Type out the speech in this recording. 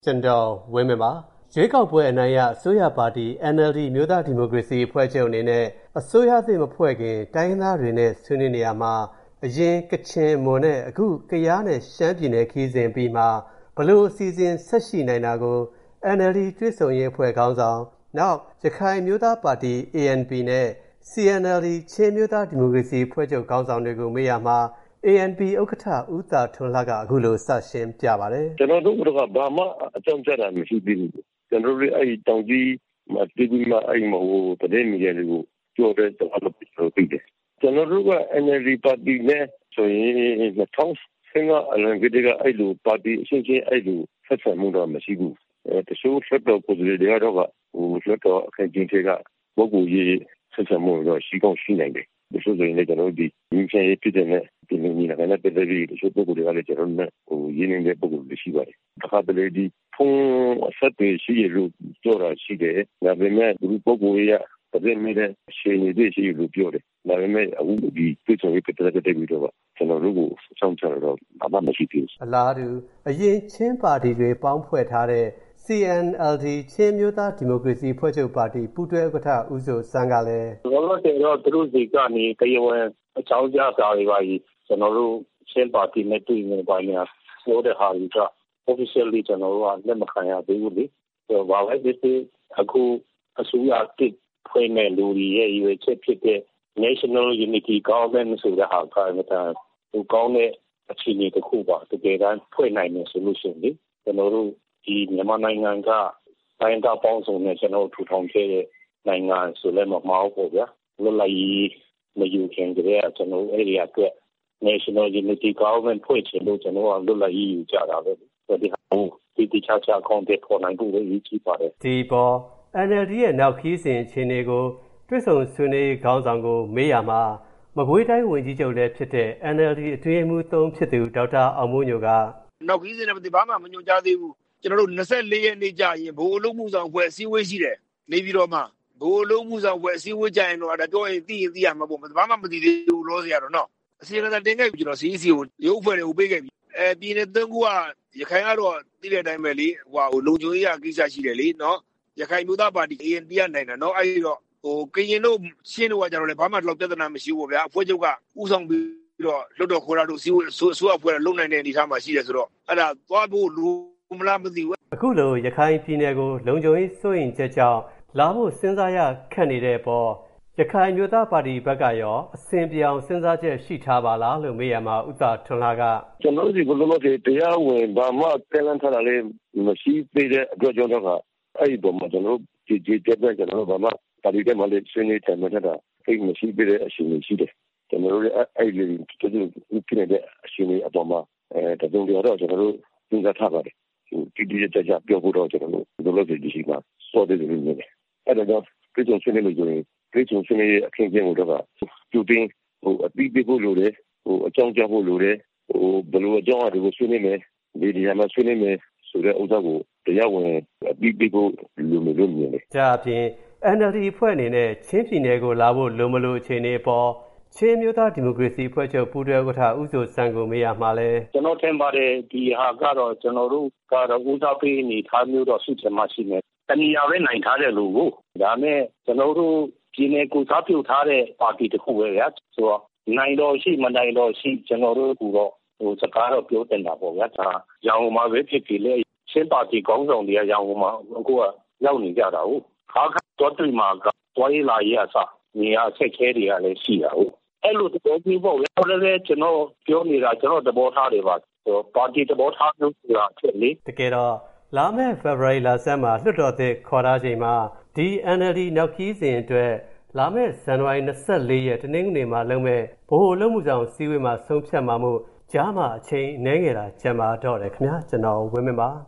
ကျွန်တော်ဝင်းမြပါရွေးကောက်ပွဲအနိုင်ရအစိုးရပါတီ NLD မျိုးသားဒီမိုကရေစီအဖွဲ့ချုပ်အနေနဲ့အစိုးရသစ်မဖွဲ့ခင်တိုင်းသားတွေနဲ့ဆွေးနွေးနေရမှာအရင်ကချင်မွန်နဲ့အခုကယားနဲ့ရှမ်းပြည်နယ်ခီးစဉ်ပြီးမှဘလို့အစီအစဉ်ဆက်ရှိနိုင်တာကို NLD တွဲဆောင်ရေးအဖွဲ့ခေါင်းဆောင်နောက်ရခိုင်မျိုးသားပါတီ ANP နဲ့ CNLD ချင်းမျိုးသားဒီမိုကရေစီအဖွဲ့ချုပ်ခေါင်းဆောင်တွေကိုမေးရမှာANP ဥက္ကဋ္ဌဦးသာထွန်းလှကအခုလိုစရှင်းပြပါတယ်ကျွန်တော်တို့ကဘာမှအကြောင်းကြားတာမရှိသေးဘူးကျွန်တော်တို့အဲ့တောင်ကြီးမှာပြည်သူမှာအဲ့မဟုတ်တည်နေကြတယ်ကိုကြော်တဲ့တော့လို့ပြောပြီးတယ်ကျွန်တော်တို့က NLD ပါတီနဲ့ဆိုရင်2015အလံကတည်းကအဲ့လိုပါတီအချင်းချင်းအဲ့လိုဆက်ဆံမှုတော့မရှိဘူးတချို့ဆက်တော့ကိုယ်တွေကတော့ဆက်တော့အခင်းချင်းတွေကပုဂ္ဂိုလ်ရေးဆက်ဆံမှုတော့ရှိကောင်းရှိနိုင်တယ်ဒီလိုဆိုရင်လည်းကျွန်တော်တို့ဒီရင်းချင်ရေးဖြစ်တဲ့နဲ့ဒီလိုမျိုးနဲ့ပတ်သက်ပြီးတချို့ပုဂ္ဂိုလ်တွေကလည်းကျွန်တော်တို့ရင်းနေတဲ့ပုဂ္ဂိုလ်တွေရှိပါတယ်။ဒါကတည်းကဖုန်းအဆက်တွေရှိရလို့ပြောတာရှိတယ်။ဒါပေမဲ့ဒီပုဂ္ဂိုလ်ရဲ့ပြည်နေတဲ့ရှင်နေတဲ့ရှိလို့ပြောတယ်။ဒါပေမဲ့အခုဒီပြည်ချင်ရေးပတ်သက်တဲ့ပြီးတော့ကျွန်တော်တို့ကိုစောင့်ချတော့ဘာမှမရှိသေးဘူး။အလားတူအရင်ချင်းပါတီတွေပေါင်းဖွဲ့ထားတဲ့CNLD ချင်းမျိုးသားဒီမိုကရေစီဖွဲ့ချုပ်ပါတီပူးတွဲဥက္ကဋ္ဌဦးစိုးစန်းကလည်းဘောလုံးတွေတော့သူတို့စီကနေတရားဝင်အကြောင်းကြားစာတွေပါကြီးကျွန်တော်တို့ချင်းပါတီနဲ့တွေ့နေပါညာဆိုတဲ့ဟာတွေက officially ကျွန်တော်တို့ကလက်မခံရသေးဘူးလေဆိုတော့ဘာပဲဖြစ်ဖြစ်အခုအစိုးရတစ်ဖွဲ့မဲ့လူတွေရဲ့ရွေးချက်ဖြစ်တဲ့ National Unity Government ဆိုတဲ့ဟာကမှဟိုကောင်းတဲ့အခြေအနေတစ်ခုပါတကယ်တမ်းဖွဲ့နိုင်မယ်ဆိုလို့ရှိရင်လေကျွန်တော်တို့ဒီမြန်မာနိုင်ငံကတိုင်းတာပေါင်းစုံနဲ့ကျွန်တော်ထူထောင်ခဲ့တဲ့နိုင်ငံဆိုလည်းမမှားဘူးဗျာလွတ်လပ်ရေးမယူခင်တည်းကကျွန်တော်အဲ့ဒီအတွက် National Unity Government ဖွဲ့ချင်လို့ကျွန်တော်ကလွတ်လပ်ရေးယူကြတာပဲဒီဟာဒီချာချာကောင်းတဲ့ပေါ်နိုင်ဖို့ရည်ကြီးပါတယ်ဒီပေါ် NLD ရဲ့နောက်ခီးစဉ်အခြေအနေကိုတွဲဆောင်ဆွေးနွေးခေါင်းဆောင်ကိုမေးရမှာမကွေးတိုင်းဝန်ကြီးချုပ်လည်းဖြစ်တဲ့ NLD အတွင်းမှု3ဖြစ်သူဒေါက်တာအောင်မိုးညိုကနောက်ခီးစဉ်နဲ့ဘာမှမညွှန်ကြားသေးဘူးကျွန်တော်တို့24ရက်နေ့ကြာရင်ဘိုးအလုံးမှုဆောင်ဖွဲ့အစည်းအဝေးရှိတယ်နေပြီးတော့မှဘိုးအလုံးမှုဆောင်ဖွဲ့အစည်းအဝေးကြာရင်တော့ဒါပြောရင်သိရမှာပေါ့ဘာမှမသိသေးဘူးလို့ဆိုရတော့နော်အစီအကံတင်ခဲ့ပြီကျွန်တော် CEC ကိုရုပ်အဖွဲ့တွေကိုပေးခဲ့ပြီပြည်နယ်3ခုကရခိုင်ကတော့သိတဲ့အတိုင်းပဲလေဟိုလုံခြုံရေးကိစ္စရှိတယ်လေနော်ရခိုင်မျိုးသားပါတီ ANP ကနိုင်တာနော်အဲ့ဒီတော့ကရင်တို့ရှင်းတော့ကြတော့လေဘာမှတော့ပြဿနာမရှိဘူးဗျာအဖွဲ့ချုပ်ကဥဆောင်ပြီးတော့လွတ်တော်ခေါ်တာတို့စီးဆိုအဖွဲ့လုံနိုင်တဲ့အနေအထားမှာရှိတယ်ဆိုတော့အဲ့ဒါသွားဖို့လူမလားမသိဘူးအခုလိုရခိုင်ပြည်နယ်ကိုလုံခြုံရေးစိုးရင်ချက်ကြောင့်လာဖို့စဉ်းစားရခက်နေတဲ့ပေါ်ရခိုင်မျိုးသားပါတီဘက်ကရောအစဉ်ပြောင်းစဉ်းစားချက်ရှိထားပါလားလို့မေးရမှာဥသာထွန်းလာကကျွန်တော်ဒီဘလုံးတွေတရားဝင်ဘာမှကလန်ထားတာလည်းမရှိသေးတဲ့အတွက်ကြောင့်တော့အဲ့ဒီပေါ်မှာကျွန်တော်ဒီတက်တဲ့ကျွန်တော်ဘာမှပါတီထဲမှာလည်းဆွေးနွေးတယ်မှတ်တာအဲ့မရှိသေးတဲ့အရှင်တွေရှိတယ်ကျွန်တော်တို့အဲ့ဒီတူတူပြနေတဲ့အရှင်တွေအပေါ်မှာတစုံတရာတော့ကျွန်တော်တို့စဉ်းစားထားပါတယ်ဒီကြပြောဖို့တော့ကျွန်တော်တို့ဘလုံးတွေရှိမှာစောတယ်လို့မြင်တယ်အဲ့ဒါကြောင့်ပြည်သူ့ဆွေးနွေးလို့ရင်ပြည်သူ့ဆွေးနွေးအခင်းကျင်းကိုတော့ကျူတင်အပြီးပေးဖို့လိုတယ်အကြောင်းကြားဖို့လိုတယ်ဘယ်လိုအကြောင်းအရာတွေကိုဆွေးနွေးမယ်ဒီမှာဆွေးနွေးမယ်ဆိုတဲ့ဥစ္စာကိုတရားဝင်အပြီးပေးဖို့လိုမယ်လို့မြင်တယ်ဒါအပြင် NLD အဖွဲ့အနေနဲ့ချင်းပြည်နယ်ကိုလာဖို့လိုမလို့အခြေအနေပေါ်ချင်းမျိုးသားဒီမိုကရေစီအဖွဲ့ချုပ်ပူးတွဲဥက္ကဋ္ဌဦးစိုးစံကိုမေးရမှာလဲကျွန်တော်ထင်ပါတယ်ဒီဟာကတော့ကျွန်တော်တို့ကတော့ဦးစားပေးနေထားမျိုးတော့ရှိချင်မှရှိမယ်တဏှာပဲနိုင်ထားတဲ့လူကိုဒါနဲ့ကျွန်တော်တို့ပြည်နယ်ကိုစားပြုထားတဲ့ပါတီတစ်ခုပဲဗျာဆိုတော့နိုင်တော့ရှိမနိုင်တော့ရှိကျွန်တော်တို့ကတော့စကားတော့ပြောတင်တာပေါ့ဗျာဒါရောင်မှာပဲဖြစ်ဖြစ်လေချင်းပါတီကောင်းဆောင်တွေကရောင်မှာအခုကရောက်နေကြတာဟုတ်ခါခါတော့တွေ့မှာကတွားရလာရအစနေရာဆက်ခဲတွေကလည်းရှိတာဟုတ်အဲ့လိုတော့ဒီပေါ့ဗျာလည်းကျွန်တော်ပြောနေတာကျွန်တော်သဘောထားတွေပါပါတီသဘောထားမျိုးဆိုတာဖြစ်လေတကယ်တော့လာမယ့် February လဆန်းမှာလွှတ်တော်သစ်ခေါ်ထားချိန်မှာဒီ NLD နောက်ခီးစဉ်အတွက်လာမယ့် January 24 ရက်တနင်္ဂနွေမှာလုပ်မဲ့ဗဟိုလုံမှုဆောင်စည်းဝေးမှာဆုံးဖြတ်မှာမို့ကြားမှာအချိန်နည်းငယ်တာကျန်ပါတော့တယ်ခင်ဗျာကျွန်တော်ဝင်းမင်းပါ